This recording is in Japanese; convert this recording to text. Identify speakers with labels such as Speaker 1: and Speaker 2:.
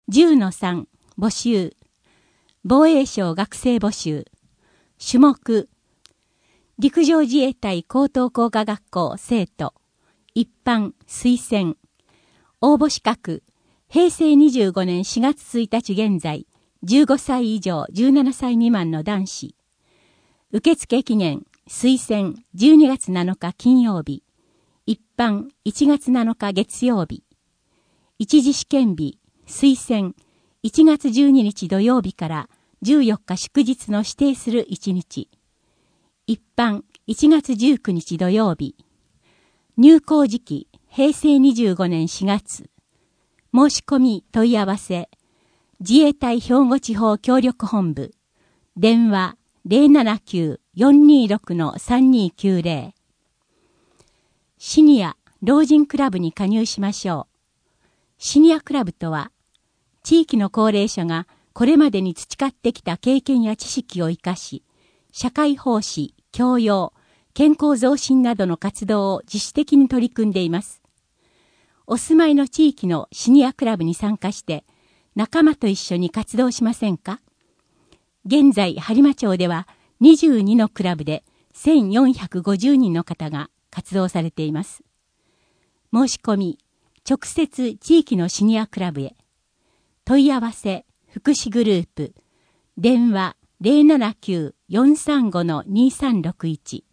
Speaker 1: 10-3募集。防衛省学生募集。種目。陸上自衛隊高等工科学校生徒。一般推薦。応募資格。平成25年4月1日現在、15歳以上17歳未満の男子。受付期限。推薦12月7日金曜日。一般1月7日月曜日。一次試験日。推薦1月12日土曜日から14日祝日の指定する1日。一般1月19日土曜日。入校時期平成25年4月。申し込み問い合わせ。自衛隊兵庫地方協力本部。電話079-426-3290。シニア、老人クラブに加入しましょう。シニアクラブとは、地域の高齢者がこれまでに培ってきた経験や知識を生かし、社会奉仕、教養、健康増進などの活動を自主的に取り組んでいます。お住まいの地域のシニアクラブに参加して、仲間と一緒に活動しませんか？現在、播磨町では22のクラブで1450人の方が活動されています。申し込み、直接地域のシニアクラブへ。問い合わせ、福祉グループ。電話079-435-2361。